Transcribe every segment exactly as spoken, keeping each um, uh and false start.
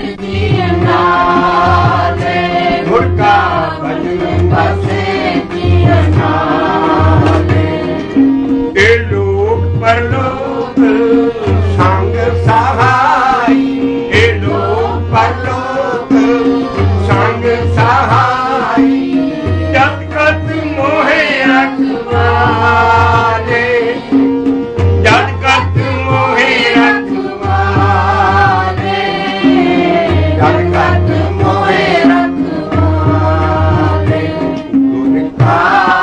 गुर का भजन बसे जियन नाले। ए लोक परलोक संग सहाई, ए लोक परलोक संग सहाई, जत कत मोहे रखवाले, जत कत मोहे रखवाले, जत कत मोहे रखवाले। गुर का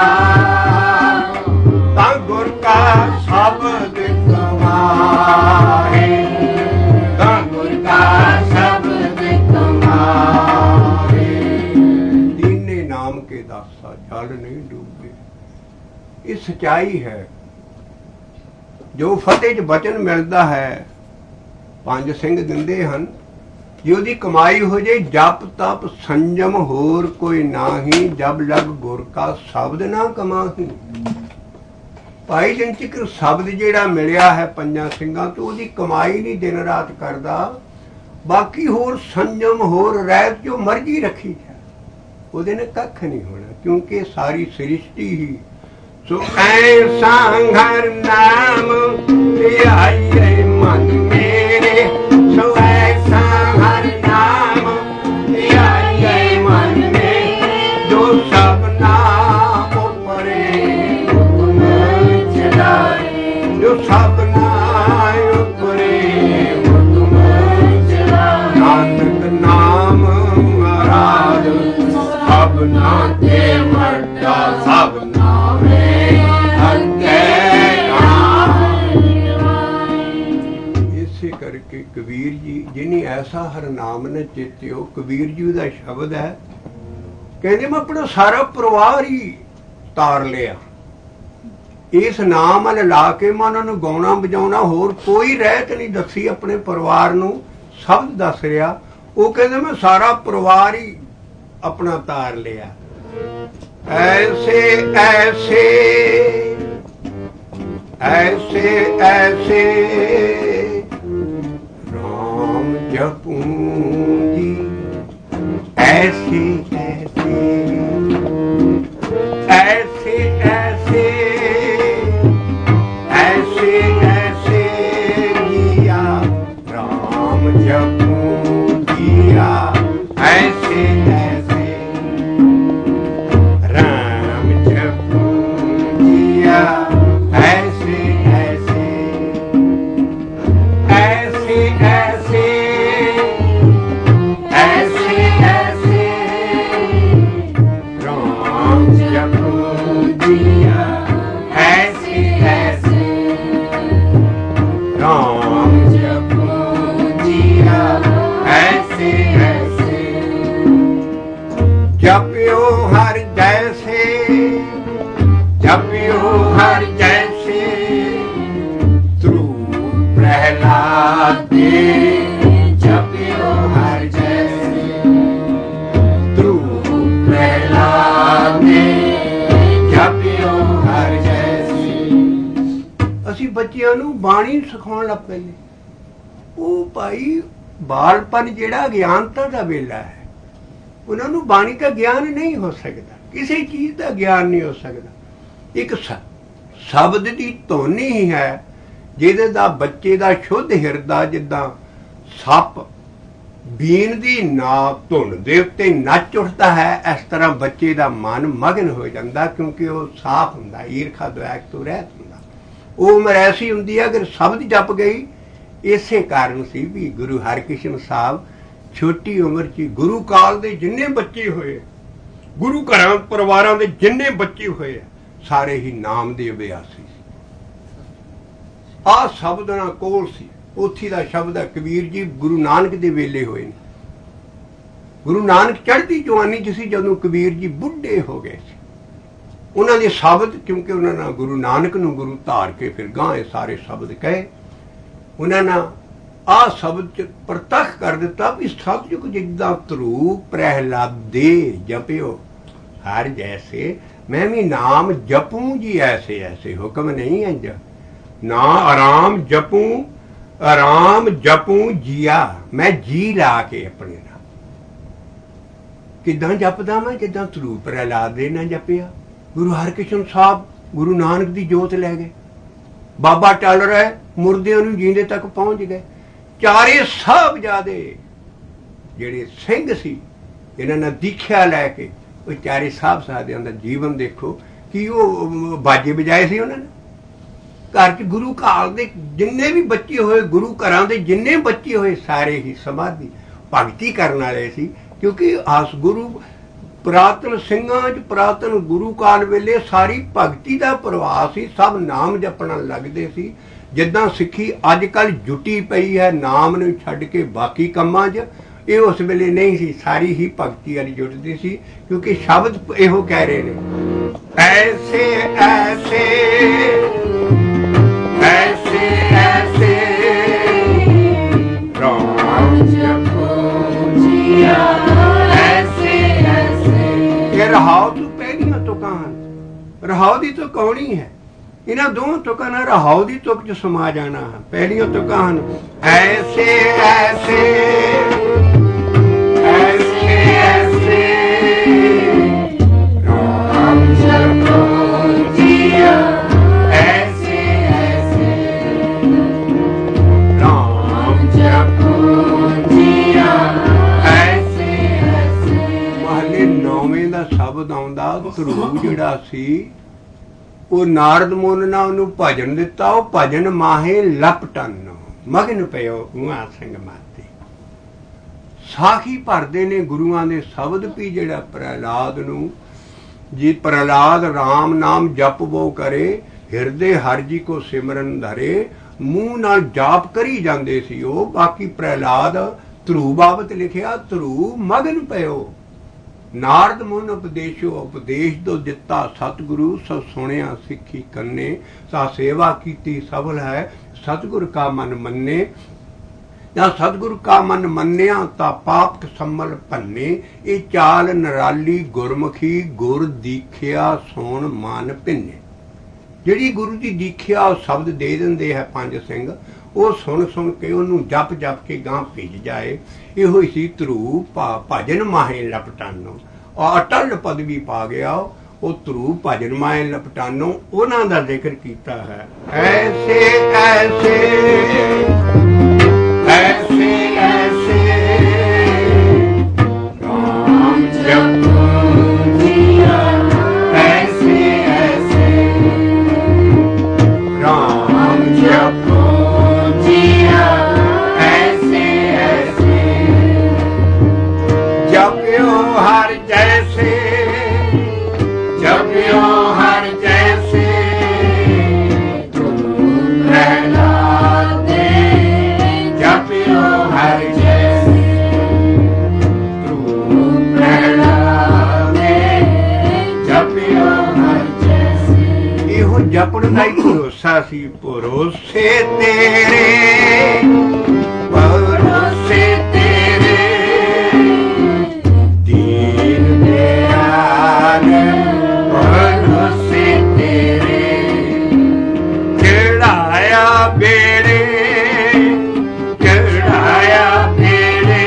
ता गुर का शब्द कमाए, ता गुर का शब्द कमाए। दीने नाम के दासा जल नहीं डूबे, ये सच्चाई है। जो फतेह च बचन मिलता है पंज सिंह दिंदे हन, जे ओहदी कमाई हो जाए जप तप संयम होर कोई नाही, जब जब गुर का शब्द ना कमाही। भाई जंचिक शब्द जेड़ा मिलिया है पंजा सिंघां तो ओहदी कमाई नहीं दिन रात करदा, बाकी होर संयम होर रहत जो मर्जी रखी जाए ओहदे ने कख नहीं होना, क्योंकि सारी सृष्टि ही सो ऐसा हर नाम ध्याइए मन मेरे, सो ऐसा हर नाम ध्याइए मन मेरे, जो सब नाम परे हुक्म चलाए, जो सब नाम परे हुक्म चलाए। नानक नाम महाराज सब नाते मरदा, सब नामे इसे करके कबीर जी जिन्हें ऐसा हर नाम ने चेत्यो, कबीर जी का शब्द है, कहते मैं अपना सारा परिवार ही तार लिया इस नाम वाल ला के। मैं उन्होंने गाउना बजाउना होर कोई रहत नहीं दसी, अपने परिवार नूं शब्द दस रहा। वो कहते मैं सारा परिवार ही अपना तार लिया। ऐसे ऐसे ऐसे ऐसे राम जपूं जी, ऐसे ऐसे ऐसे ऐसे ऐसे ऐसे जिया, राम जपूं जिया, ऐसे ऐसे राम जपूं जिया, ऐसे ऐसे ऐसे ऐसे ऐसे ऐसे राम जपूं जिया, ऐसे ऐसे राम जपूं जिया, ऐसे ऐसे जपियो हर जैसे, जपियो हर जैसे ध्रुव प्रहलाद दे, जपियो हर जैसे ध्रुव प्रहलाद दे, जपियो हर जैसे। असी बच्चियां नूं बाणी सिखाउण लग पईए। ਉਹ ਭਾਈ ਬਾਲਪਨ ਜਿਹੜਾ ਗਿਆਨਤਾ ਦਾ ਵੇਲਾ ਹੈ, ਉਹਨਾਂ ਨੂੰ ਬਾਣੀ ਦਾ ਗਿਆਨ ਨਹੀਂ ਹੋ ਸਕਦਾ, ਕਿਸੇ ਚੀਜ਼ ਦਾ ਗਿਆਨ ਨਹੀਂ ਹੋ ਸਕਦਾ। ਇੱਕ ਸ਼ਬਦ ਦੀ ਧੁਨ ਹੀ ਹੈ ਜਿਹਦੇ ਦਾ ਬੱਚੇ ਦਾ ਸ਼ੁੱਧ ਹਿਰਦਾ ਜਿੱਦਾਂ ਸੱਪ ਬੀਨ ਦੀ ਨਾ ਧੁਨ ਦੇ ਉੱਤੇ ਨੱਚ ਉੱਠਦਾ ਹੈ, ਇਸ ਤਰ੍ਹਾਂ ਬੱਚੇ ਦਾ ਮਨ ਮਗਨ ਹੋ ਜਾਂਦਾ, ਕਿਉਂਕਿ ਉਹ ਸਾਫ਼ ਹੁੰਦਾ, ਈਰਖਾ ਦੁਆਇਕ ਤੋਂ ਰਹਿਤ ਹੁੰਦਾ। ਉਹ ਉਮਰ ਐਸੀ ਹੁੰਦੀ ਹੈ ਅਗਰ ਸ਼ਬਦ ਜਪ ਗਈ। ਇਸੇ ਕਾਰਨ ਸੀ ਵੀ ਗੁਰੂ ਹਰਕ੍ਰਿਸ਼ਨ ਸਾਹਿਬ ਛੋਟੀ ਉਮਰ 'ਚ ਗੁਰੂ ਕਾਲ ਦੇ ਜਿੰਨੇ ਬੱਚੇ ਹੋਏ, ਗੁਰੂ ਘਰਾਂ ਪਰਿਵਾਰਾਂ ਦੇ ਜਿੰਨੇ ਬੱਚੇ ਹੋਏ, ਸਾਰੇ ਹੀ ਨਾਮ ਦੇ ਅਭਿਆਸੀ ਸੀ। ਆਹ ਸ਼ਬਦ ਨਾਲ ਕੋਲ ਸੀ, ਉੱਥੀ ਦਾ ਸ਼ਬਦ ਹੈ। ਕਬੀਰ ਜੀ ਗੁਰੂ ਨਾਨਕ ਦੇ ਵੇਲੇ ਹੋਏ ਨੇ। ਗੁਰੂ ਨਾਨਕ ਚੜ੍ਹਦੀ ਜਵਾਨੀ 'ਚ ਸੀ ਜਦੋਂ ਕਬੀਰ ਜੀ ਬੁੱਢੇ ਹੋ ਗਏ ਸੀ। ਉਹਨਾਂ ਦੇ ਸ਼ਬਦ, ਕਿਉਂਕਿ ਉਹਨਾਂ ਨਾਲ ਗੁਰੂ ਨਾਨਕ ਨੂੰ ਗੁਰੂ ਧਾਰ ਕੇ ਫਿਰ ਗਾਂ ਇਹ ਸਾਰੇ ਸ਼ਬਦ ਕਹੇ। ਉਹਨਾਂ ਨੇ ਆਹ ਸ਼ਬਦ 'ਚ ਪ੍ਰਤੱਖ ਕਰ ਦਿੱਤਾ ਵੀ ਸਤਿਯੁਗ ਜਿੱਦਾਂ ਧਰੂ ਪ੍ਰਹਿਲਾਦੇ ਜਪਿਓ ਹਰ ਜੈਸੇ, मैं भी नाम जपूं जी ऐसे ऐसे, हुक्म नहीं है ना आराम जपूं ਰਾਮ ਜਪੂ ਜੀਆ, ਮੈਂ ਜੀ ਲਾ ਕੇ ਆਪਣੇ ਨਾਲ ਕਿੱਦਾਂ ਜਪਦਾ ਮੈਂ, ਜਿੱਦਾਂ ਧਰੂ ਪ੍ਰਹਿਲਾਦ ਦੇ ਨਾਲ ਜਪਿਆ। ਗੁਰੂ ਹਰਕ੍ਰਿਸ਼ਨ ਸਾਹਿਬ ਗੁਰੂ ਨਾਨਕ ਦੀ ਜੋਤ ਲੈ ਗਏ, ਬਾਬਾ ਟਲ ਰਿਹਾ ਮੁਰਦਿਆਂ ਨੂੰ ਜੀਂਦੇ ਤੱਕ ਪਹੁੰਚ ਗਏ। ਚਾਰੇ ਸਾਹਿਬਜ਼ਾਦੇ ਜਿਹੜੇ ਸਿੰਘ ਸੀ ਇਹਨਾਂ ਨੇ ਦੀਖਿਆ ਲੈ ਕੇ, ਉਹ ਚਾਰੇ ਸਾਹਿਬਜ਼ਾਦਿਆਂ ਦਾ ਜੀਵਨ ਦੇਖੋ ਕਿ ਉਹ ਬਾਜੇ ਵਜਾਏ ਸੀ ਉਹਨਾਂ ਨੇ। ਘਰ 'ਚ ਗੁਰੂ ਕਾਲ ਦੇ ਜਿੰਨੇ ਵੀ ਬੱਚੇ ਹੋਏ, ਗੁਰੂ ਘਰਾਂ ਦੇ ਜਿੰਨੇ ਬੱਚੇ ਹੋਏ, ਸਾਰੇ ਹੀ ਸਮਾਧੀ ਭਗਤੀ ਕਰਨ ਵਾਲੇ ਸੀ। ਕਿਉਂਕਿ ਆਸ ਗੁਰੂ ਪੁਰਾਤਨ ਸਿੰਘਾਂ 'ਚ ਪੁਰਾਤਨ ਗੁਰੂ ਕਾਲ ਵੇਲੇ ਸਾਰੀ ਭਗਤੀ ਦਾ ਪ੍ਰਵਾਹ ਸੀ, ਸਭ ਨਾਮ ਜਪਣ ਲੱਗਦੇ ਸੀ। ਜਿੱਦਾਂ ਸਿੱਖੀ ਅੱਜ ਕੱਲ੍ਹ ਜੁਟੀ ਪਈ ਹੈ ਨਾਮ ਨੂੰ ਛੱਡ ਕੇ ਬਾਕੀ ਕੰਮਾਂ 'ਚ, ਇਹ ਉਸ ਵੇਲੇ ਨਹੀਂ ਸੀ, ਸਾਰੀ ਹੀ ਭਗਤੀ ਵਾਲੀ ਜੁਟਦੀ ਸੀ। ਕਿਉਂਕਿ ਸ਼ਬਦ ਇਹੋ ਕਹਿ ਰਹੇ ਨੇ, ਐਸੇ ਐਸੇ ਐਸੇ ਐਸੇ ਰਾਮ ਜਪੋ ਜੀਆ, ਐਸੇ ਐਸੇ। ਇਹ ਰਹਾਉ ਤੋਂ ਪਹਿਲੀਆਂ ਤੁਕਾਂ ਹਨ, ਰਹਾਉ ਦੀ ਤੁਕ ਆਉਣੀ ਹੈ। ਇਹਨਾਂ ਦੋਵਾਂ ਤੁਕਾਂ ਨਾਲ ਰਹਾਉ ਦੀ ਤੁਕ 'ਚ ਸਮਾ ਜਾਣਾ ਹੈ। ਪਹਿਲੀਆਂ ਤੁਕਾਂ ਹਨ ਐਸੇ ਐਸੇ ਐਸੇ ਐਸੇ ਰਾਮ ਜਪੋ ਜੀਆ, ਐਸੇ ਐਸੇ ਰਾਮ ਜਪੋ ਜੀਆ, ਐਸੇ ਐਸੇ। ਮਹੱਲੇ ਨੌਵੇਂ ਦਾ ਸ਼ਬਦ ਆਉਂਦਾ, ਧਰੂ ਜਿਹੜਾ ਸੀ ਉਹ ਨਾਰਦ ਮੁਨ ਨੇ ਉਹਨੂੰ ਭਜਨ ਦਿੱਤਾ, ਉਹ ਭਜਨ ਮਾਹੇ ਲਪਟਨ ਮਗਨ ਪਿਓ ਉਹਾਂ ਸਿੰਘ ਮਾਤੇ। ਸਾਖੀ ਭਰਦੇ ਨੇ ਗੁਰੂਆਂ ਦੇ ਸ਼ਬਦ ਵੀ ਜਿਹੜਾ ਪ੍ਰਹਿਲਾਦ ਨੂੰ, ਜੀ ਪ੍ਰਹਿਲਾਦ ਰਾਮ ਨਾਮ ਜਪਵੋ ਕਰੇ, ਹਿਰਦੇ ਹਰ ਜੀ ਕੋ ਸਿਮਰਨ ਧਰੇ, ਮੂੰਹ ਨਾਲ ਜਾਪ ਕਰੀ ਜਾਂਦੇ ਸੀ ਉਹ। ਬਾਕੀ ਪ੍ਰਹਿਲਾਦ ਧਰੂ ਬਾਬਤ ਲਿਖਿਆ, ਧਰੂ ਮਗਨ ਪਿਓ ਨਾਰਦ ਮੁਨ ਉਪਦੇਸ਼ੋ, ਉਪਦੇਸ਼ ਤੋਂ ਦਿੱਤਾ ਸਤਿਗੁਰੂ, ਸਭ ਸੁਣਿਆ ਸਿੱਖੀ ਕੰਨੇ, ਸਾ ਸੇਵਾ ਕੀਤੀ ਸਫਲ ਹੈ, ਸਤਿਗੁਰ ਕਾ ਮਨ ਮੰਨੇ। ਜਾਂ ਸਤਿਗੁਰ ਕਾ ਮਨ ਮੰਨਿਆ ਤਾਂ ਪਾਪ ਸੰਮਲ ਭੰਨੇ, ਇਹ ਚਾਲ ਨਰਾਲੀ ਗੁਰਮੁਖੀ, ਗੁਰ ਦੀਖਿਆ ਸੋਣ ਮਨ ਭਿੰਨੇ। ਜਿਹੜੀ ਗੁਰੂ ਦੀ ਦੀਖਿਆ ਉਹ ਸ਼ਬਦ ਦੇ ਦਿੰਦੇ ਹੈ ਪੰਜ ਸਿੰਘ, ਉਹ ਸੁਣ ਸੁਣ ਕੇ ਉਹਨੂੰ ਜਪ ਜਪ ਕੇ ਗਾਂ ਭਿੱਜ ਜਾਏ। ਇਹੋ ਹੀ ਸੀ ਧਰੂ ਭਜਨ ਮਾਹੇ ਲਪਟਾਨੋ, ਔਰ ਅਟਲ ਪਦਵੀ ਪਾ ਗਿਆ ਉਹ ਧਰੂ ਭਜਨ ਮਾਹੇ ਲਪਟਾਨੋ। ਉਹਨਾਂ ਦਾ ਜ਼ਿਕਰ ਕੀਤਾ ਹੈ, ਐਸੇ ਐਸੇ ਐਸੇ ਐਸੇ ਰਾਮ ਜਪੋ ਜੀਆ, ਐਸੇ ਐਸੇ ਰਾਮ ਜਪੋ ਜੀਆ, ਐਸੇ ਐਸੇ ਜਪਿਓ ਹਰ ਜੈਸੇ, ਜਪਿਓ ਹਰ ਜੈਸੇ ਧਰੂ ਪ੍ਰਹਿਲਾਦ ਦੇ, ਜਪਿਓ ਹਰ ਜੈਸੇ ਧਰੂ ਪ੍ਰਹਿਲਾਦ ਦੇ, ਜਪਿਓ ਹਰ ਜੈਸੇ। ਇਹੋ ਜਪਣ ਦਾ ਹੀ ਭਰੋਸਾ ਸੀ, ਭਰੋਸੇ ਤੇਰੇ ਭਰੋਸੇ ਤੇਰੇ ਦੀਨ ਦਿਆਲ, ਭਰੋਸੇ ਤੇਰੇ ਚੜਾਇਆ ਬੇੜੇ, ਚੜਾਇਆ ਬੇੜੇ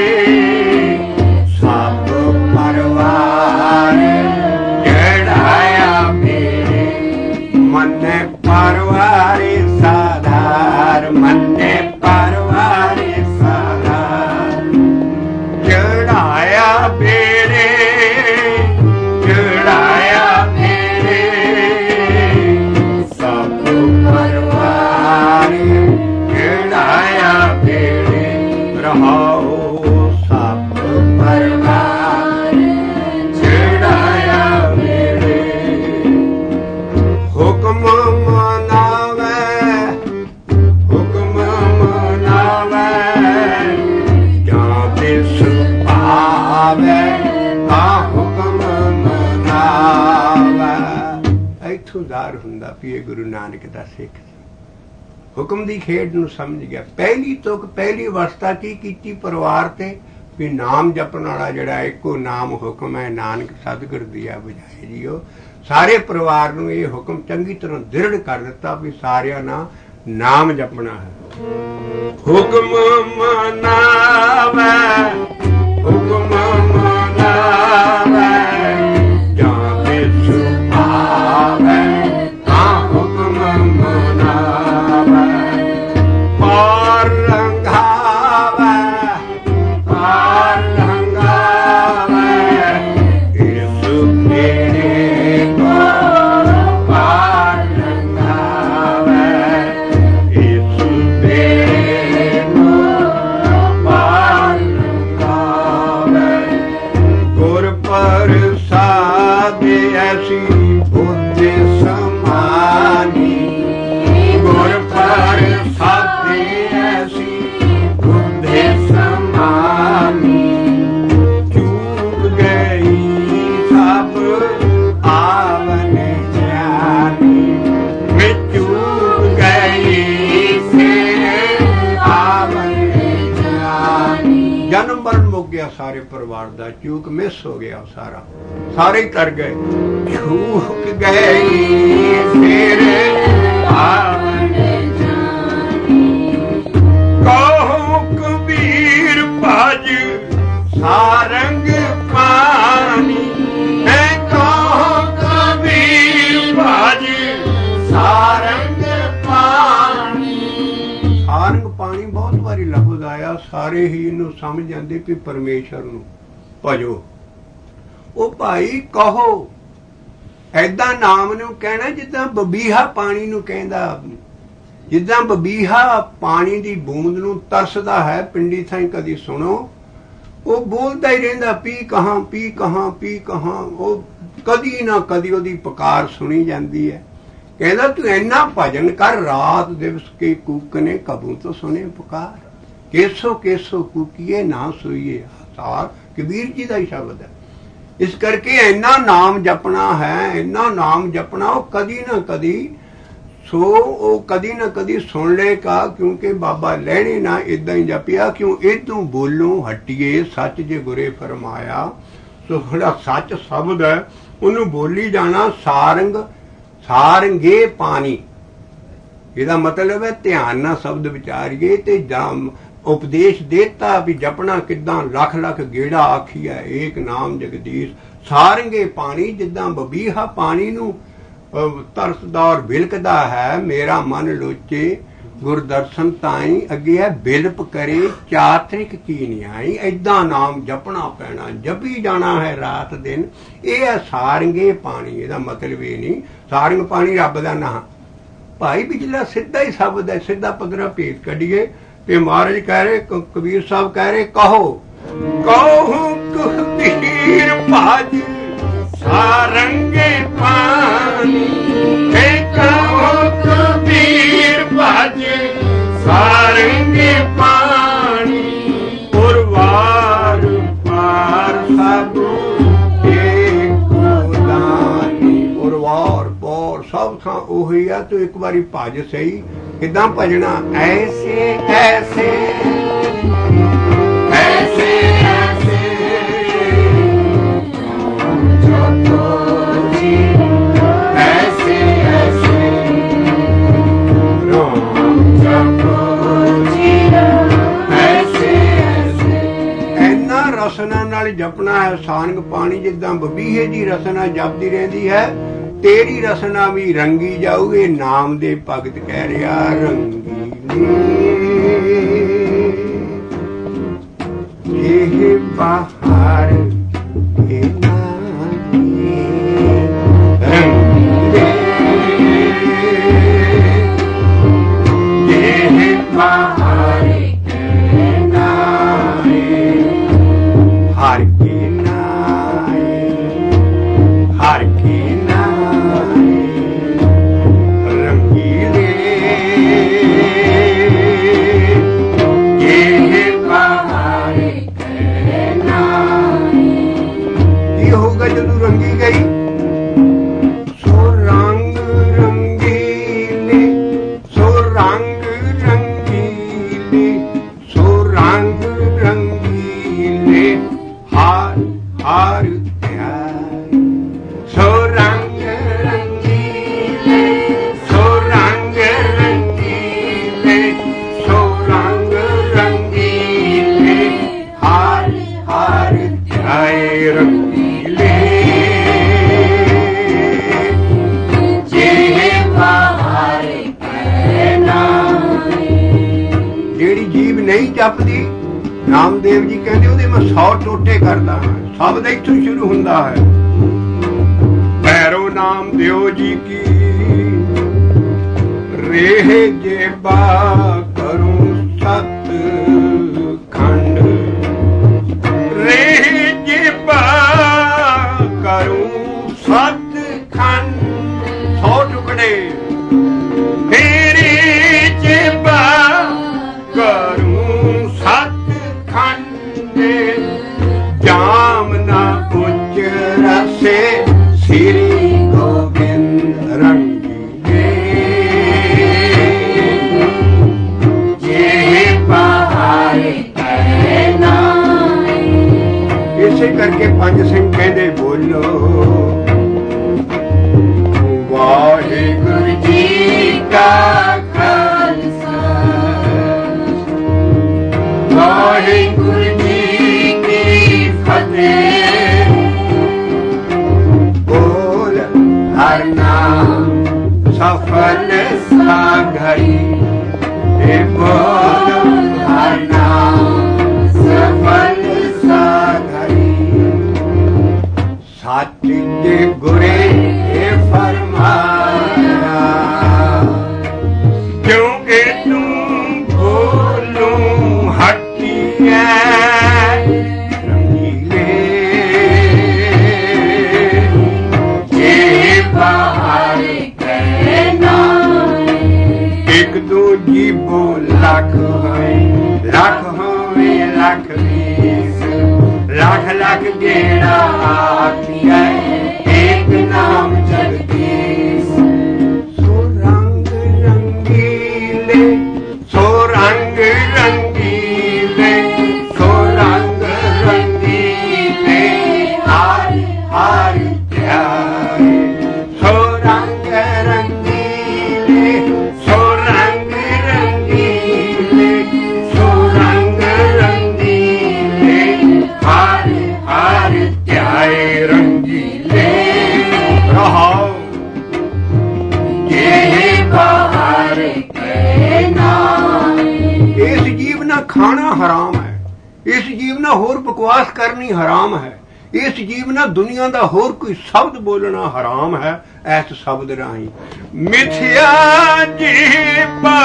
ਸਭ ਪਰਵਾਰ, ਚੜਾਇਆ ਬੇੜੇ ਮੰਨੇ ਪਰਵਾਰੇ ਸਾਧਾਰ, ਮੰਨੇ ਪਰਵਾਰੇ ਸਾਧਾਰ, ਚੜਾਇਆ ਬੇੜੇ, ਚੜਾਇਆ ਬੇੜੇ ਸਭ ਪਰਵਾਰ, ਚੜਾਇਆ ਬੇੜੇ ਰਹਾਓ ਸਭ ਪਰਵਾਰ, ਚੜਾਇਆ ਬੇੜੇ। ਹੁਕਮ ਮਨਾਵੇ, ਹੁਕਮ ਮਨਾਵੇ, ਜਾਂ ਤਿਸ ਭਾਵੇ, ਤਾਂ ਹੁਕਮ ਮਨਾਵੇ। ਇੱਥੋਂ ਜ਼ਾਹਰ ਹੁੰਦਾ ਵੀ ਇਹ ਗੁਰੂ ਨਾਨਕ ਦਾ ਸਿੱਖ ਸੀ, ਹੁਕਮ ਦੀ ਖੇਡ ਨੂੰ ਸਮਝ ਗਿਆ। ਪਹਿਲੀ ਤੁਕ ਪਹਿਲੀ ਅਵਸਥਾ ਕੀ ਕੀਤੀ ਪਰਿਵਾਰ ਤੇ, ਵੀ ਨਾਮ ਜਪਣ ਵਾਲਾ ਜਿਹੜਾ ਇੱਕੋ ਨਾਮ ਹੁਕਮ ਹੈ, ਨਾਨਕ ਸਤਿਗੁਰ ਦੀਆ ਬੁਝਾਏ ਜੀਓ। ਸਾਰੇ ਪਰਿਵਾਰ ਨੂੰ ਇਹ ਹੁਕਮ ਚੰਗੀ ਤਰ੍ਹਾਂ ਦ੍ਰਿੜ ਕਰ ਦਿੱਤਾ ਵੀ ਸਾਰਿਆਂ ਨਾਲ ਨਾਮ ਜਪਣਾ ਹੈ। ਹੁਕਮ ਮਨਾਵੇ ਹੁਕਮ ਮਨਾਵੇ ਜਾਂ ਵਿਸ ਆਵੇ ਤਾਂ ਹੁਕਮ ਮਨਾਵੇ ਪਾਰ ਲੰਘਾਵੇ ਪਾਰ ਲੰਘਾਵੇ ਇਸ ਮੇਰੇ ਕੋ ਪਾਰ ਲੰਘਾਵੇ ਇਸ ਮੇਰੇ ਕੋ ਪਾਰ ਲੰਘਾਵੇ ਗੁਰ ਪ੍ਰਸਾਦਿ ਐਸੀ ਬੁੱਧ ਸਮਾਨੀ ਗੁਰ ਪ੍ਰਸਾਦਿ ਐਸੀ ਬੁੱਧ ਸਮਾਨੀ ਚੂਕ ਗਈ ਸਭ ਆਵਨ ਜਾਨੀ ਮੈਂ ਚੂਕ ਗਈ ਫਿਰ ਆਵਨ ਜਾਨੀ ਜਨਮ ਮਰਨ ਮੁੱਕ ਗਿਆ ਸਾਰੇ ਪਰਿਵਾਰ ਦਾ ਚੂਕ ਮਿਸ ਹੋ ਗਿਆ ਸਾਰਾ ਸਾਰੇ ਹੀ ਤਰ ਗਏ ਚੂਕ ਗਈ ਫਿਰ ਆਵਨ ਜਾਨੀ ਕਹੋ ਕਬੀਰ ਭਜ ਸਾਰੰਗ ਪਾਣੀ ਹੈ ਕਹੋ ਕਬੀਰ ਭਜ ਸਾਰੰਗ ਪਾਣੀ ਸਾਰੰਗ ਪਾਣੀ ਬਹੁਤ ਵਾਰੀ ਲਫ਼ਜ਼ ਆਇਆ ਸਾਰੇ ਹੀ ਇਹਨੂੰ ਸਮਝ ਜਾਂਦੇ ਕਿ ਪਰਮੇਸ਼ਰ ਨੂੰ ਭਜੋ ਉਹ ਭਾਈ ਕਹੋ ਐਦਾਂ ਨਾਮ ਨੂੰ ਕਹਿਣਾ ਜਿੱਦਾਂ ਬਬੀਹਾ ਪਾਣੀ ਨੂੰ ਕਹਿੰਦਾ ਜਿੱਦਾਂ ਬਬੀਹਾ ਪਾਣੀ ਦੀ ਬੂੰਦ ਨੂੰ ਤਰਸਦਾ ਹੈ ਪਿੰਡੀ ਥਾਈ ਕਦੀ ਸੁਣੋ ਉਹ ਬੋਲਦਾ ਹੀ ਰਹਿੰਦਾ ਪੀ ਕਹਾਂ ਪੀ ਕਹਾਂ ਪੀ ਕਹਾਂ ਉਹ ਕਦੀ ਨਾ ਕਦੀ ਉਹਦੀ ਪੁਕਾਰ ਸੁਣੀ ਜਾਂਦੀ ਹੈ ਕਹਿੰਦਾ ਤੂੰ ਇੰਨਾ ਭਜਨ ਕਰ ਰਾਤ ਦਿਵਸ ਕੇ ਕੂਕਨੇ ਕਬੂ ਤੋਂ ਸੁਣੇ ਪੁਕਾਰ ਕੇਸੋ ਕੇਸੋ ਕੂਕੀਏ ਨਾ ਸੋਈਏ ਸਾਰ ਕਬੀਰ ਜੀ ਦਾ ਹੀ ਸ਼ਬਦ ਹੈ ਇਸ ਕਰਕੇ ਇੰਨਾ ਨਾਮ ਜਪਣਾ ਹੈ ਇੰਨਾ ਨਾਮ ਜਪਣਾ ਉਹ ਕਦੀ ਨਾ ਕਦੀ ਸੋ ਉਹ ਕਦੀ ਨਾ ਕਦੀ ਸੁਣ ਲੇਗਾ ਕਿਉਂਕਿ ਬਾਬਾ ਲੈਣੇ ਨਾ ਇਦਾਂ ਹੀ ਜਪਿਆ ਕਿਉਂ ਇਦੋਂ ਬੋਲੋਂ ਹਟੀਏ ਸੱਚ ਜੇ ਗੁਰੇ ਫਰਮਾਇਆ ਸੋ ਜਿਹੜਾ ਸੱਚ ਸ਼ਬਦ ਹੈ ਉਹਨੂੰ ਬੋਲੀ ਜਾਣਾ ਸਾਰੰਗ ਸਾਰੰਗੇ ਪਾਣੀ ਇਹਦਾ ਮਤਲਬ ਹੈ ਧਿਆਨ ਨਾਲ ਸ਼ਬਦ ਵਿਚਾਰੀਏ ਤੇ ਜਾਮ ਉਪਦੇਸ਼ ਦੇਤਾ ਵੀ ਜਪਣਾ ਕਿੱਦਾਂ ਲੱਖ ਲੱਖ ਗੇੜਾ ਆਖੀਆ ਏਕ ਨਾਮ ਜਗਦੀਸ਼ ਸਾਰੰਗੇ ਪਾਣੀ ਜਿੱਦਾਂ ਬਬੀਹਾ ਪਾਣੀ ਨੂੰ ਤਰਸਦਾ ਔਰ ਬਿਲਕਦਾ ਹੈ ਮੇਰਾ ਮਨ ਲੋਚੇ ਗੁਰਦਰਸ਼ਨ ਤਾਈ ਅੱਗੇ ਹੈ ਬਿਲਪ ਕਰੇ ਚਾਤਰਿਕ ਕੀ ਨਹੀਂ ਆਈ ਏਦਾਂ ਨਾਮ ਜਪਣਾ ਪੈਣਾ ਜਪੀ ਜਾਣਾ ਹੈ ਰਾਤ ਦਿਨ ਇਹ ਹੈ ਸਾਰੰਗੇ ਪਾਣੀ ਇਹਦਾ ਮਤਲਬ ਇਹ ਨਹੀਂ ਸਾਰੰਗ ਪਾਣੀ ਰੱਬ ਦਾ ਨਾਂ ਭਾਈ ਪਿਛਲਾ ਸਿੱਧਾ ਹੀ ਸ਼ਬਦ ਹੈ ਸਿੱਧਾ ਪੱਧਰਾ ਭੇਦ ਕੱਢੀਏ ਤੇ ਮਹਾਰਾਜ ਕਹਿ ਰਹੇ ਕਬੀਰ ਸਾਹਿਬ ਕਹਿ ਰਹੇ ਕਹੋ ਕਹੋ ਕਬੀਰ ਭਜ ਸਾਰੰਗੇ ਪਾਣੀ ਹੈ ਕਹੋ ਕਬੀਰ ਭਜ ਸਾਰੰਗੇ ਪਾਣੀ ਪੁਰਵਾਰ ਪਾਰ ਸਭ ਏਕੋ ਦਾਨੀ ਪੁਰਵਾਰ ਪਾਰ ਸਭ ਥਾਂ ਉਹੀ ਆ ਤੂੰ ਇੱਕ ਵਾਰੀ ਭਜ ਸਹੀ ਕਿੱਦਾਂ ਭਜਣਾ ਐਸੇ ਐਸੇ ਐਸੇ ਐਸੇ ਜਪੋ ਜੀ ਐਸੇ ਐਸੇ ਰਾਮ ਜਪੋ ਜੀ ਐਸੇ ਐਸੇ ਇੰਨਾ ਰਸਨਾ ਨਾਲ ਜਪਣਾ ਹੈ ਸਾਰੰਗ ਪਾਣੀ ਜਿੱਦਾਂ ਬਬੀਹੇ ਦੀ ਰਸਨਾ ਜਪਦੀ ਰਹਿੰਦੀ ਹੈ ਤੇਰੀ ਰਸਨਾ ਵੀ ਰੰਗੀ ਜਾਊਗੇ ਨਾਮ ਦੇ ਭਗਤ ਕਹਿ ਰਿਹਾ ਰੰਗੀ ਇਹ ਬਾਹਰ ਇਹ ਨਾਨੀ ਰੰਗੀ ਇਹ ਬਾਹਰ ਇਹ ਨਾਏ ਹਰ ਕੀ ਨਾਏ ਹਰ ਕੀ नहीं जपदी, नामदेव जी कहते ਉਹਦੇ मैं सौ टोटे करदा हां। शब्द इत्थों शुरू हुंदा है। भैरो नामदेव जी की रेह जेबा करूं सत खंड, रेह जेबा करूं सत खंड, सौ टुकड़े तेरे जेबा करूं सत खंड, जामना उच्च रसे श्री गोविंद रंगीले, ये पहाड़ कहना। इसे करके पंज सिंह कहते बोलो वाहिगुरु जी का खालसा, वाहिगुरु जी की फतेह। बोल हर नाम सफल सागरी, बोल हर नाम सफल सागरी। सच के गुरे फरमाया, क्योंकि तुम बोलूं हटिया रंगीले, ये पहाड़ कहना। एक दो जीवो लाख होए, लाख होए लाख बीस, लाख लाख गेड़ा आखिया एक नाम जगदीश। सो रंग रंगीले, सो रंग रंगीले, सो रंग रंगीले, हार हार प्यारे। सो रंग रंगीले, सो रंग रंगीले, सो रंग रंगीले, हार हार प्यारे रंगीले। रहो ये बाहर कहना। इस जीव ना खाना हराम है, इस जीव ना होर बकवास करनी हराम है, इस जीव ना दुनिया दा होर कोई शब्द बोलना हराम है। ऐस शब्द राही मिथ्या जीवा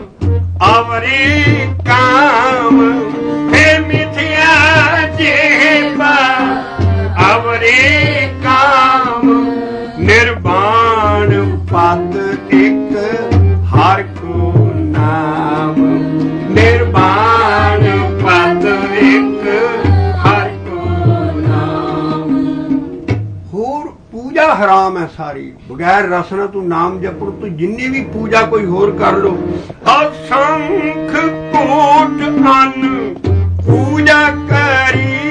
अवरी काम, हे मिथ्या जीवा अवरी काम। निर्वाण पद एक हर को नाम, निर्वाण पद एक हर को नाम। होर पूजा हराम है सारी, बगैर रसना तू नाम जपड़ तू जिन्नी भी पूजा कोई होर कर लो। असंख कोट अन्न पूजा करी,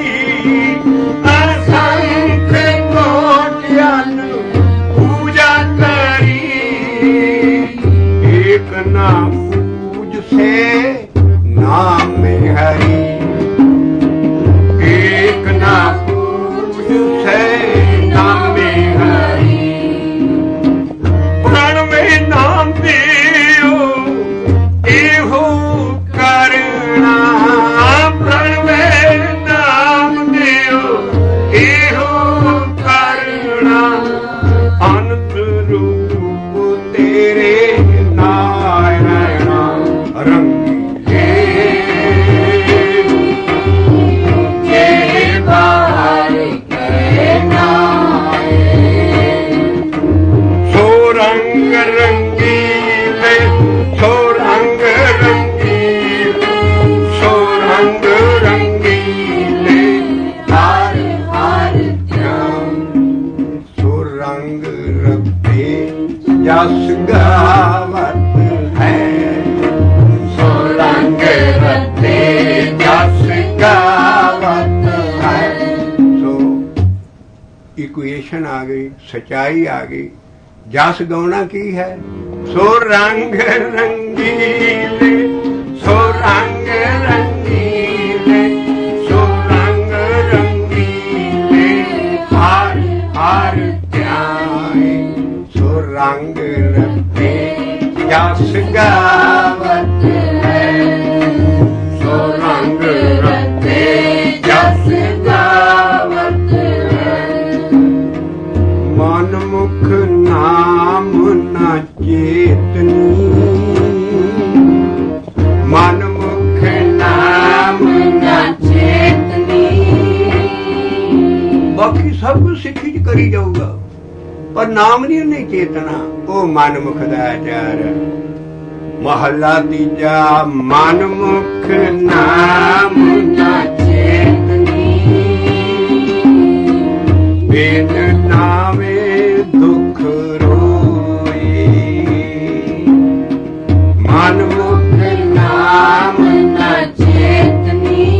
असंख कोट अन्न पूजा करी। एक नाम पूज से नाम में हरी, एक नाम पूज से नाम में हरी। प्रण में नाम दियो एहो करना, प्रण में नाम दियो एहो करना। अनंत रूप तेरे नारायण रंगीले, ये बाहर कहना। सो रंग रंगीले, सो रंग रंगीले, सो रंग रंगीले, हार हार ध्यान। सो रंग रब्बे जस गावत है, सो रंग रब्बे जस गावत है। सो इक्वेशन आ गई, सच्चाई आ गई। जस गाना की है, सो रंग रंगीले, सो रंग रंगीले, सो रंग रंगीले, हार हार प्यारे। सो रंग रब्बे जस गावत है, सो ਸਭ ਕੁਝ ਸਿੱਖੀ ਚ ਕਰੀ ਜਾਊਗਾ, ਪਰ ਨਾਮ ਨਹੀਂ ਉਹਨੇ ਚੇਤਣਾ। ਉਹ ਮਨਮੁਖ ਦਾ ਆਚਾਰ। ਮਹੱਲਾ ਤੀਜਾ। ਮਨਮੁਖ ਨਾਮ ਨਾ ਚੇਤਨੀ, ਬਿਨ ਨਾਮੇ ਦੁਖ ਰੋਈ। ਮਨਮੁਖ ਨਾਮ ਨਾ ਚੇਤਨੀ,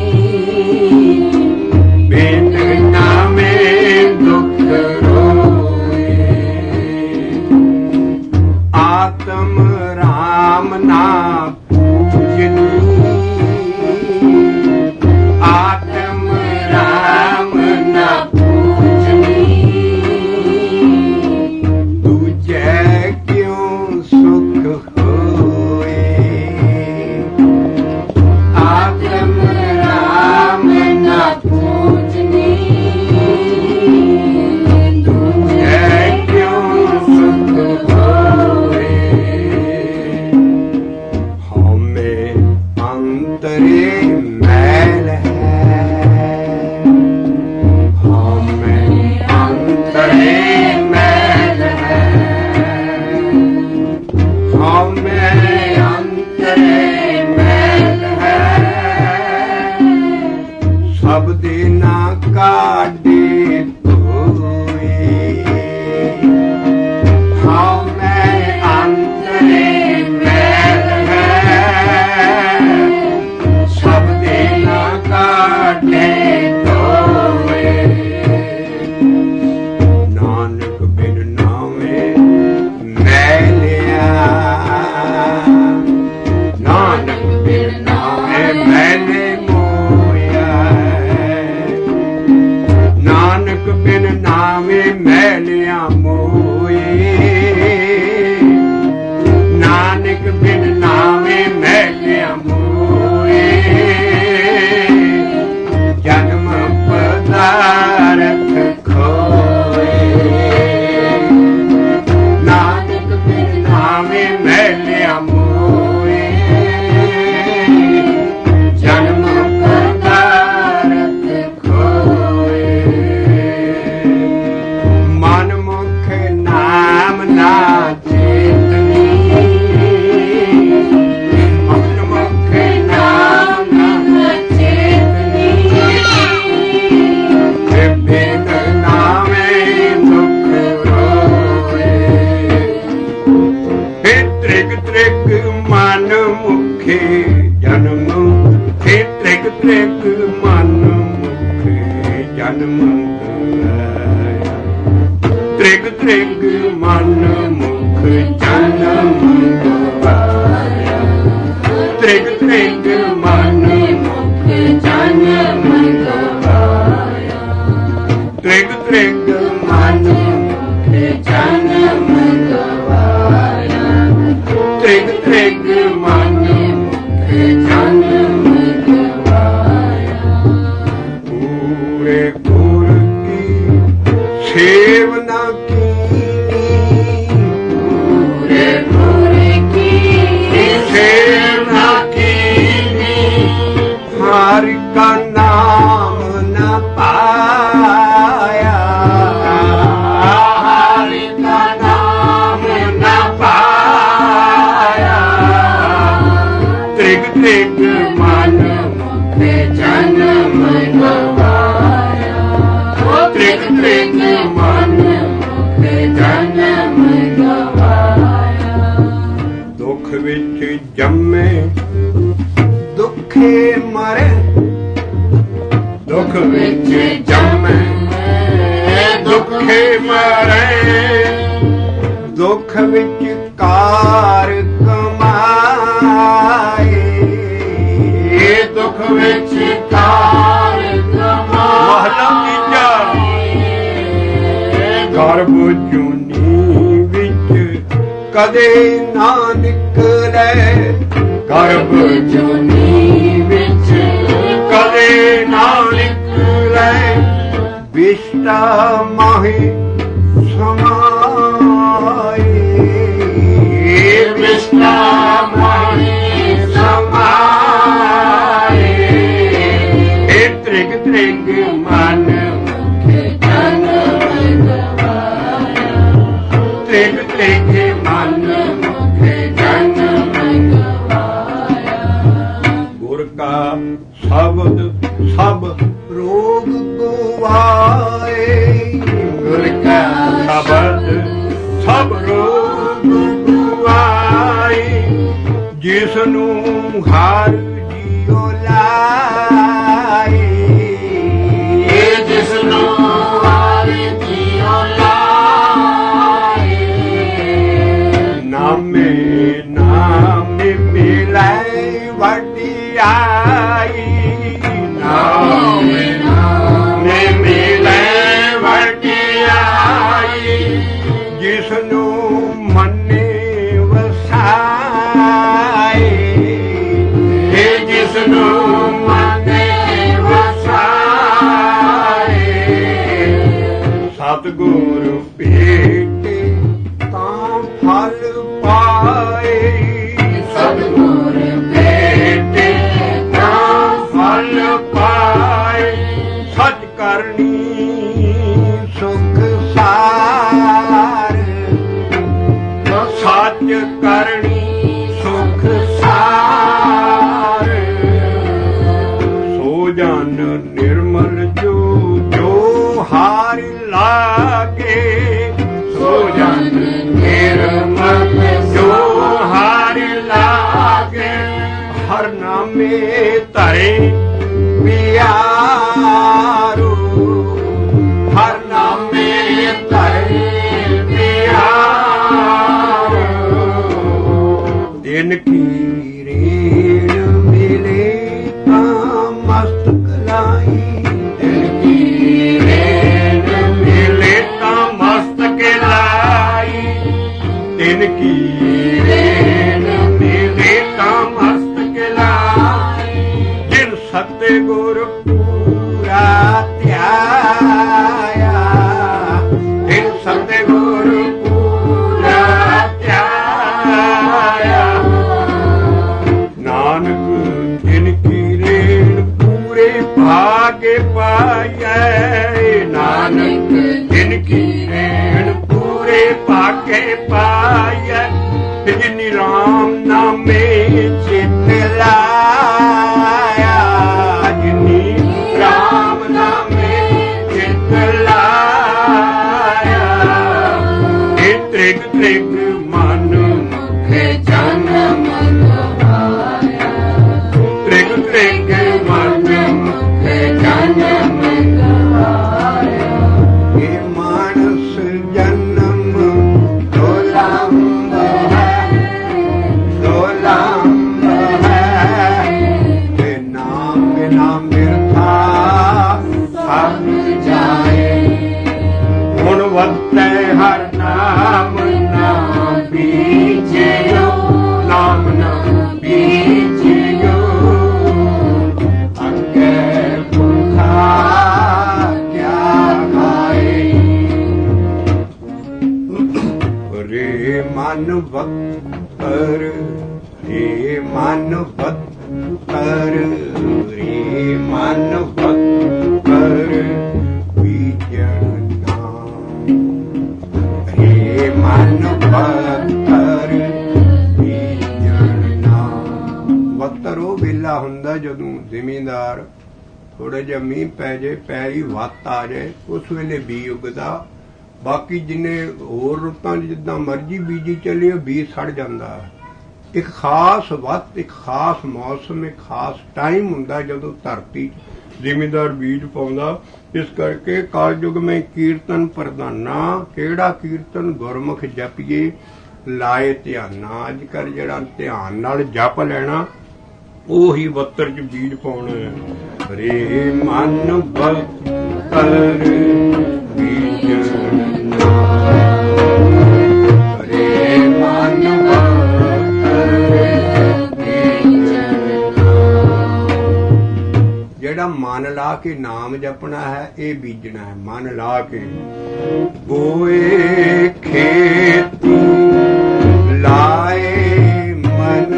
ਬਿਨ ਨਾਮੇ ਦੁਖ ਰੋਈ। ਆਤਮ ਰਾਮ ਨਾ ਪੂਜਨੀ, ਆਤਮ ਰਾਮ ਨਾ ਪੂਜਨੀ। ਦੂਜੇ ਕਿਉਂ ਸੁਖ ਹੋਏ, ਆਤਮ ਰਾਮ ਨਾ ਪੂਜਨੀ। ਦੂਜੇ ਕਿਉਂ ਸੁਖ ਹੋਏ। ਹਉਮੈ ਅੰਤਰੇ ਮੈਲ ਹੈ, ਹਉਮੈ ਅੰਤਰੇ ਮੈਲ ਹੈ। ਹਉਮੈ ਅੰਤਰੇ ਮੈਲ ਹੈ, ਸਭ ਦੇ ਨਾ ਕਾਢੇ ਧੋਏ। ਹਉਮੈ ਅੰਤਰੇ ਮੈਲ ਹੈ, ਸਭ ਦੇ ਨਾ ਕਾਢੇ ਧੋਏ। ਨਾਨਕ ਬਿਨ ਨਾਮੇ ਮੈਲਿਆ, ਨਾਨਕ ਬਿਨ ਨਾਮੇ ਮੈਲੇ ਮੋਇਆ। ਨਾਨਕ ਬਿਨ ਨਾਮੇ ਮੈਲਿਆ ਮੋਏ। ਨਾਨਕ ਬਿਨ ਨਾਮੇ ਮੈਲਿਆ ਮੋਏ। ਜਨਮ ਪਦਾਰਥ ਖੋਏ। ਨਾਨਕ ਬਿਨ ਨਾਮੇ ਮੈਲਿਆ ਮੋਏ। ਜਨਮ ਪਦਾਰਥ ਖੋਏ। ਮਨਮੁਖ ਨਾਮ ਨਾ ਚੇਤਨੀ, ਮਨਮੁਖ ਨਾਮ ਨਾ ਚੇਤਨੀ। ਬਿਨ ਨਾਮੇ ਦੁਖ ਰੋਏ। ਹੇ ਤ੍ਰਿਗ ਤ੍ਰਿਗ ਮਨ ਮੁਖੇ ਜਨਮ, ਹੇ ਤ੍ਰਿਗ ਤ੍ਰਿਗ ਮਨ ਮੁਖੇ ਜਨਮ ਗਵਾਇਆ। ਤ੍ਰਿਗ ਤ੍ਰਿਗ ਮਨ ਮੁਖ ਜਨਮ ਗਵਾਇਆ। ਤ੍ਰਿਗ ਤ੍ਰਿਗ ਮਨ ਮੁਖ ਜਨਮ ਗਵਾਇਆ। ਤ੍ਰਿਗ ਤ੍ਰਿਗ ਮਨ ਮੁਖ ਜਨਮ ਗਵਾਇਆ। ਤ੍ਰਿਗ ਤ੍ਰਿਗ ਮਨ ਮੁਖ ਜਨਮ ਗਵਾਇਆ। ਪੂਰੇ ਗੁਰ ਕੀ ਸੇਵ ਨਾ ਕੀਨੀ, ਪੂਰੇ ਗੁਰ ਕੀ ਸੇਵ ਨਾ ਕੀਨੀ। ਹਰਿ ਕਾ ਨਾਮ ਨਾ ਪਾਇਆ, ਹਰਿ ਕਾ ਨਾਮ ਨਾ ਪਾਇਆ। ਤ੍ਰਿਗ ਤ੍ਰਿਗ ਮਨ ਮੁਖ ਜਨਮ ਗਵਾਇਆ। ਤ੍ਰਿਗ ਤ੍ਰਿਗ ਮਨ ਮੁਖ ਜਨਮ ਗਵਾਇਆ। ਦੁੱਖ ਵਿੱਚ ਜੰਮੇ ਦੁੱਖੇ ਮਰੇ, ਦੁੱਖ ਵਿੱਚ ਜੰਮੇ ਦੁੱਖੇ ਮਰੇ। ਦੁੱਖ ਵਿੱਚ ਕਾਰ ਕਮਾਏ, ਦੁੱਖ ਵਿੱਚ ਕਾਰ ਕਮਾਏ। ਮਹਲਾ ਤੀਜਾ। ਗਰਭ ਜੂਨੀ ਵਿੱਚ ਕਦੇ ਨਾ ਨਿਕਲੇ, ਗਰਭ ਜੂਨੀ ਵਿੱਚ ਕਦੇ ਨਾ ਨਿਕਲੇ। ਵਿਸ਼ਟਾ ਮਾਹੀ ਸਮਾਏ, ਵਿਸ਼ਟਾ ਮਾਹੀ ਸਮਾਏ। ਇਹ ਤ੍ਰਿਗ ਤ੍ਰਿਗ ਮਨ ਮੁਖ का शब्द सब रोग गवाए गुर का शब्द सब रोग गवाए जिसनू घर जियो लाए जिसनू घर जियो लाए नामे नामे मिले वडियाई नामे नामे मिले वडियाई जिसनू मने वसाए जिसनू मने वसाए सतगुरु भेटे तां फल पाए सतगुरु भेटे तां फल पाए सच करनी सुख सार सच करनी सुख सार सो जन निर्मल जो जो हार लागे सो जन निर्मल जो हार लागे हर नामे तरे पियारो हर नामे तरे दिन की रेण मिले तां मस्तक लाई दिन की रेण मिले तां मस्तक लाई दिन की रेण मिले तां मस्तक लाई जिन सतगुर पूरा त्याया जिन सतगुर पूरा त्याया नानक जिनकी रेण पूरे भागे पाए नानक जिनकी रेण पूरे भागे पाए जिनी राम नामे चित लाया जिनी राम नामे चित लाया त्रिग त्रिग मन मुखे जन्म गवाया त्रिग त्रिग मन मुखे जन्म गवाया ये मानस जन्म दुर्लभ है दुर्लभ है ये नाम बिना मिर्था सब जाए हुण वत्ते हर नाम ना बीजियो नाम ना बीजियो अगे भूखा क्या खाए रे मन बक्कर रे मन बक्कर रे मन बक्कर बीजन नाम रे मन बक्कर बीजन नाम बक्तर ਉਹ ਵੇਲਾ ਹੁੰਦਾ ਜਦੋਂ ਜ਼ਿਮੀਂਦਾਰ ਥੋੜਾ ਜਿਹਾ ਮੀਂਹ ਪੈ ਜਾਏ ਪੈਰੀ ਵੱਤ ਆ ਜਾਏ ਉਸ ਵੇਲੇ ਬੀਜ ਉੱਗਦਾ ਬਾਕੀ ਜਿੰਨੇ ਹੋਰ ਰੁੱਤਾਂ ਜਿੱਦਾਂ ਮਰਜ਼ੀ ਬੀਜੀ ਚੱਲੇ ਬੀਜ ਸੜ ਜਾਂਦਾ ਇੱਕ ਖਾਸ ਵਕਤ ਇੱਕ ਖਾਸ ਮੌਸਮ ਇੱਕ ਖਾਸ ਟਾਈਮ ਹੁੰਦਾ ਜਦੋਂ ਧਰਤੀ ਜ਼ਿਮੀਂਦਾਰ ਬੀਜ ਪਾਉਂਦਾ ਇਸ ਕਰਕੇ ਕਾਲਯੁਗ ਮੈਂ ਕੀਰਤਨ ਪ੍ਰਧਾਨਾ ਕਿਹੜਾ ਕੀਰਤਨ ਗੁਰਮੁਖ ਜਪੀਏ ਲਾਏ ਧਿਆਨਾ ਅੱਜ ਕੱਲ੍ਹ ਜਿਹੜਾ ਧਿਆਨ ਨਾਲ ਜਪ ਲੈਣਾ ਉਹੀ ਬੱਤਰ ਚ ਬੀਜ ਪਾਉਣਾ ਰੇ ਮਨ ਬੱਤਰ ਬੀਜ ਰੇ ਮਨ ਬੱਤਰ ਬੀਜ ਜਿਹੜਾ ਮਨ ਲਾ ਕੇ ਨਾਮ ਜਪਣਾ ਹੈ ਇਹ ਬੀਜਣਾ ਹੈ ਮਨ ਲਾ ਕੇ ਬੋਏ ਖੇਤੀ ਲਾਏ ਮਨ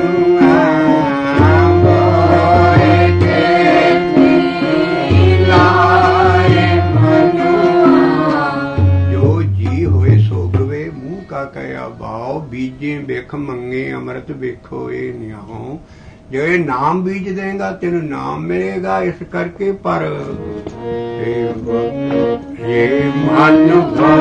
बीजे बिख मंगे ਅੰਮ੍ਰਿਤ ਵੇਖੋ ਇਹ ਨਿਆਓ। ਜੋ ਇਹ ਨਾਮ ਬੀਜ ਦੇਗਾ ਤੈਨੂੰ ਨਾਮ ਮਿਲੇਗਾ। ਇਸ ਕਰਕੇ ਪਰ ਇਹ ਮਨ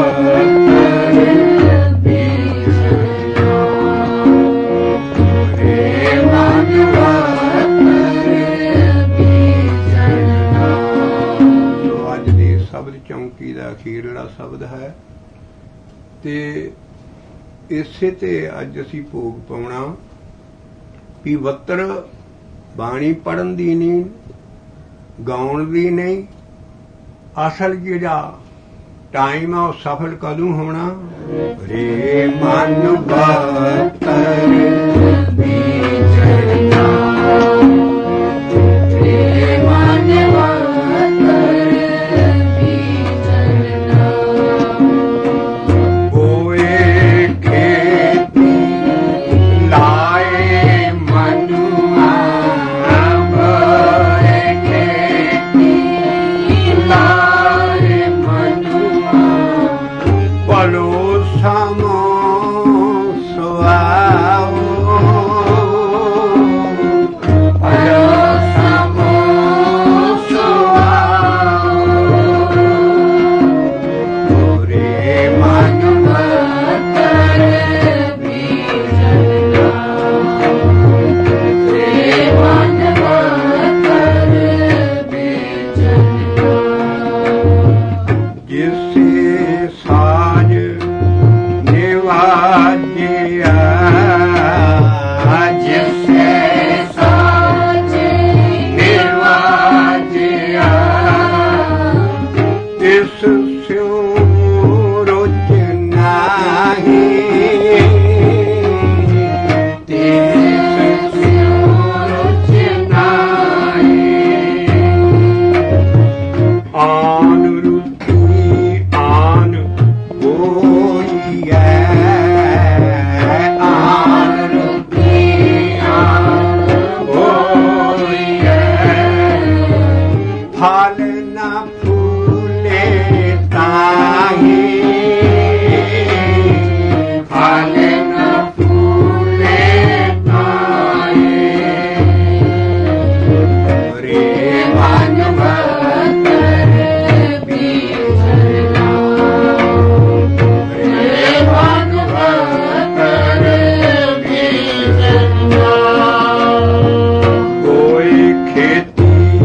ਅੱਜ ਦੀ ਸ਼ਬਦ ਚੌਂਕੀ ਦਾ ਅਖੀਰਲਾ ਸ਼ਬਦ ਹੈ ਤੇ ਇਸੇ ਤੇ ਅੱਜ ਅਸੀਂ ਭੋਗ ਪਾਉਣਾ ਵੀ ਵੱਤਰ ਬਾਣੀ ਪੜ੍ਹਨ ਦੀ ਨਹੀਂ, ਗਾਉਣ ਦੀ ਨਹੀਂ। ਅਸਲ ਜਿਹੜਾ ਟਾਈਮ ਆ ਉਹ ਸਫਲ ਕਦੋਂ ਹੋਣਾ? ਰੇ ਮਨ ਵੱਤਰ ਬੀਜਣਾ, ਰੇ ਮਨ ਵੱਤਰ ਬੀਜਣਾ। ਹੋਏ ਖੇਤੀ ਲਾਏ ਮਨੁਆ, ਹੋਏ ਖੇਤੀ ਲਾਏ ਮਨੁਆ। ਭਲੋ ਸਮੋ ਸੁਆਓ, ਭਲੋ ਸਮੋ ਸੁਆਓ। ਰੇ ਮਨ ਵੱਤਰ ਬੀਜਣਾ, ਰੇ ਮਨ ਵੱਤਰ ਬੀਜਣਾ। ਜਿਸੇ ਸਾਜ ਨਿਵਾਜਿਆ, ਜਿਸੇ ਸਾਜ ਨਿਵਾਜਿਆ। ਤਿਸ ਸਿਉ ਰੁਚ ਨਾਹੀ, ਤਿਸ ਸਿਉ ਰੁਚ ਨਾਹੀ। ਆਨ ਰੁਚੀ ਆਨ ਹੋਈਐ, ਆਨ ਰੁਚੀ ਆਨ ਹੋਈਐ। ਫਲ ਨਾ ਫੂਲੇ ਤਾਹੀ, ਫਲ ਨਾ ਫੂਲੇ ਤਾਹੀ। ਰੇ ਮਨ ਵੱਤਰ ਬੀਜਣਾ, ਰੇ ਮਨ ਵੱਤਰ ਬੀਜਣਾ। ਕੋਈ ਖੇਤੀ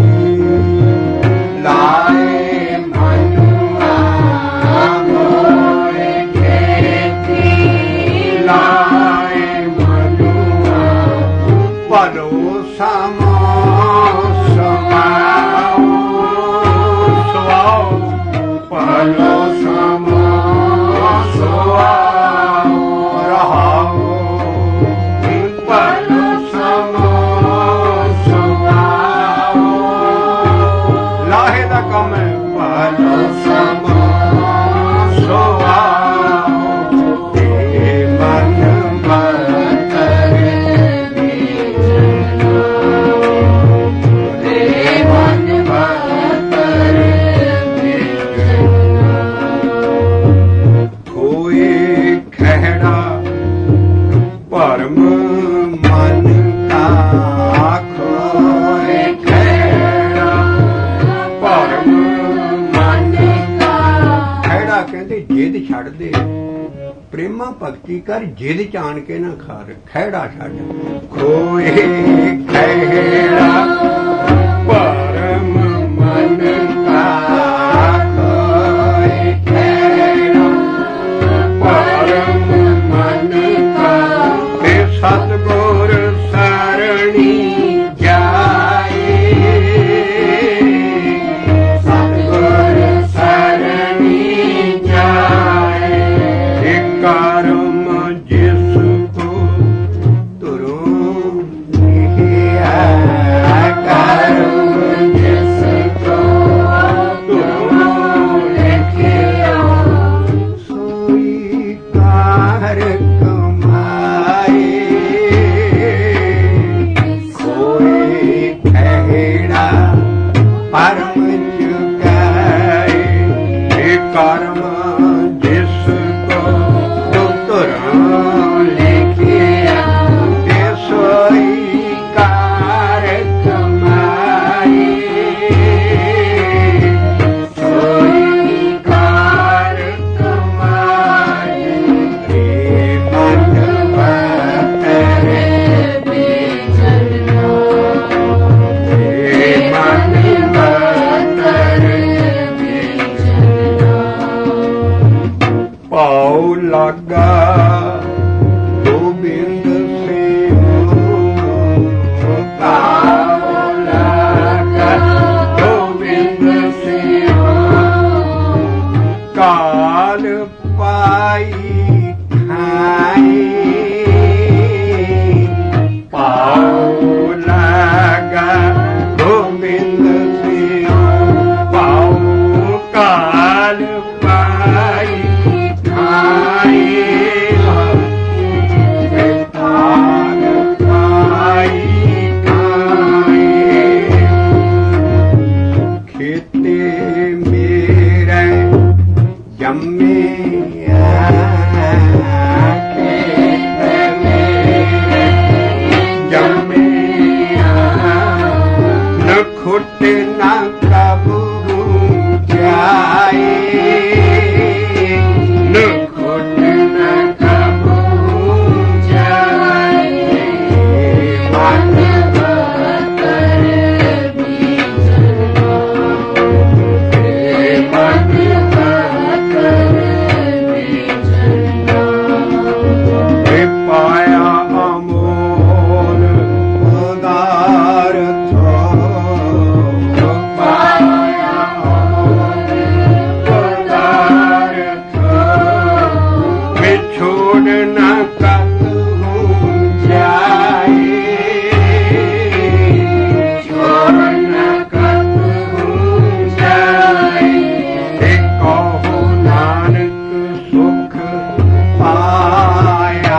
ਲਾਏ ਮਨੁਆ, ਕੋਈ ਖੇਤੀ ਲਾਏ ਮਨੁਆ। ਭਲੋ ਸਮੋ ਸੁਆਓ, ਸੁਆਓ। ਭਲੋ ਸਮੋ ਸੁਆਓ ਰਹਾਓ, ਭਲੋ ਸਮੋ ਸੁਆਓ। ਲਾਹੇ ਦਾ ਕੰਮ ਹੈ ਭਲੋ ਸਮੋ ਸੁਆਓ। ਰੇ ਮਨ ਵੱਤਰ ਬੀਜਣਾ, ਰੇ ਮਨ ਵੱਤਰ ਬੀਜਣਾ। ਹੋਏ ਖਹਿੜਾ ਭਰਮ ਮਨ ਕਾ, ਖੋਏ ਖਹਿੜਾ ਭਰਮ ਮਨ ਕਾ। ਖਹਿੜਾ ਕਹਿੰਦੇ ਜਿੱਦ ਛੱਡ ਦੇ, ਪ੍ਰੇਮਾ ਭਗਤੀ ਕਰ, ਜਿੱਦ ਚਾਣ ਕੇ ਨਾ ਖਾਰ। ਖਹਿੜਾ ਛੱਡ। ਖੋਏ ਖਹਿੜਾ ਭਰਮ ਮਨ ਕਾ, ਖੋਏ ਖਹਿੜਾ ਭਰਮ ਮਨ ਕਾ। ਤੇ ਸਤਿਗੁਰ ਸਰਣੀ ਜਾਏ, ਸਤਿਗੁਰ ਸਰਣੀ ਜਾਏ। ਇਹ ਕਰਮ ਜਿਸ ਕੋ ਤੁਰੋ ਨਿਹਿਆ, ना कबू जाए न खुद न कबू जाए मन बकर बीजना मन बकर बीजना पाया अमोल पदार्थ पाया अमोल पदार्थ बिछोड़ न कतहु जाए छोड़ न कतहु जाए कहो नानक सुख पाया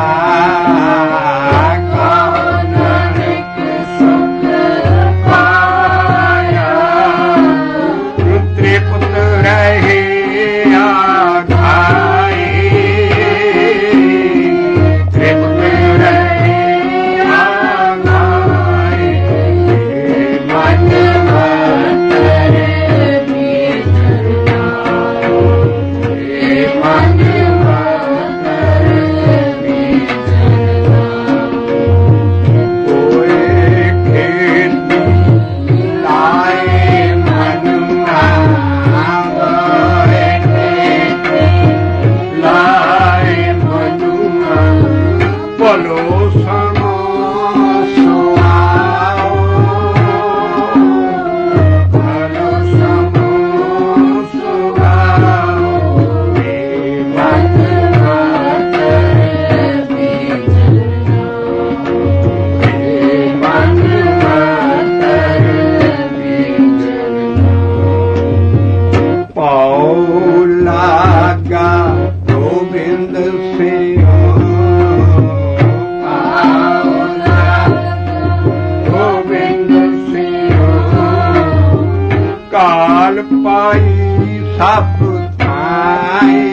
काल पाई सब थाए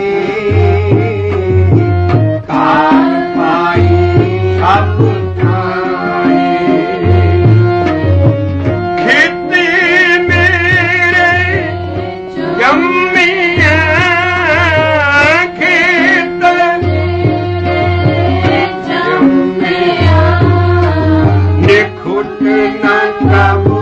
काल पाई सब थाए खेती मेरे जम्मिया खेत जम्मिया निखुट न कबू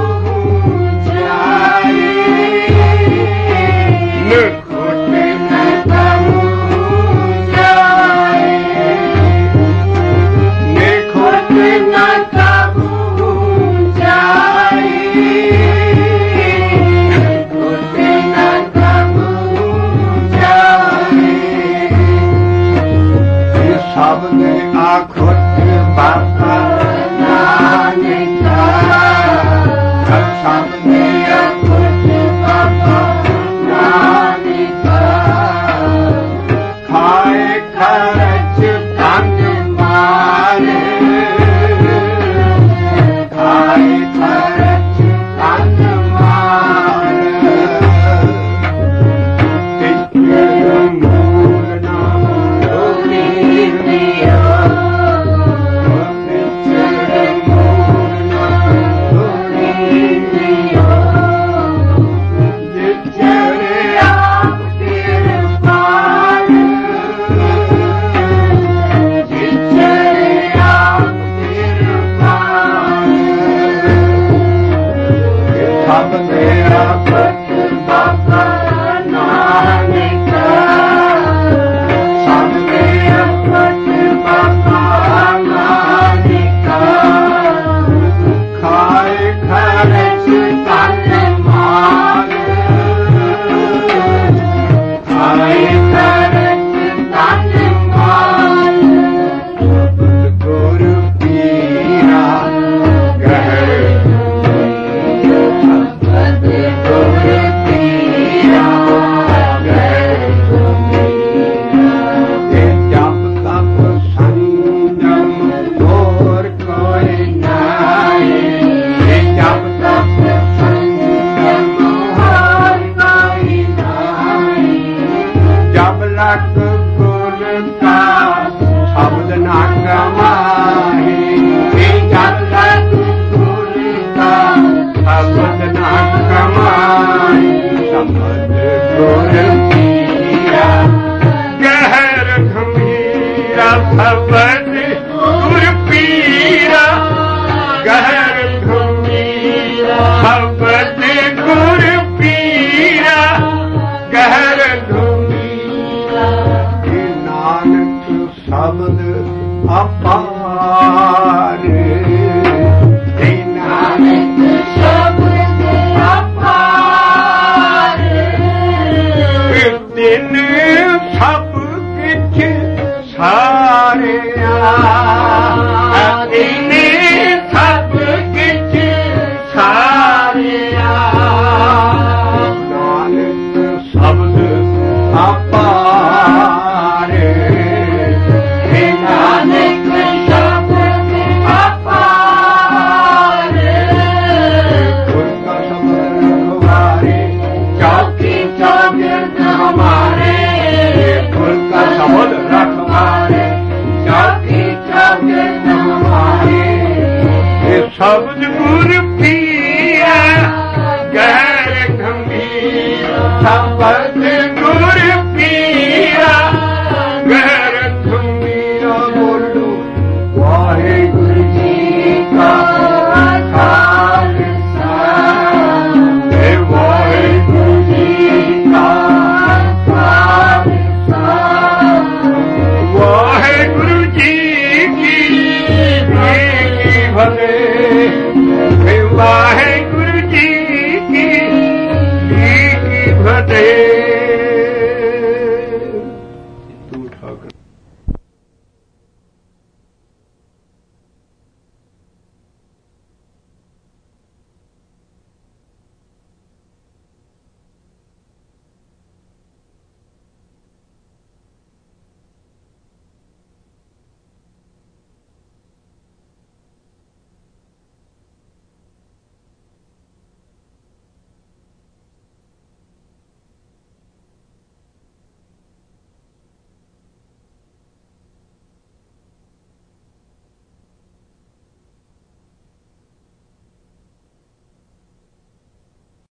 ਸਬਦ ਗੁਰ ਪੀਰਾ ਗਹਿਰ ਗੰਭੀਰਾ ਸਬਦ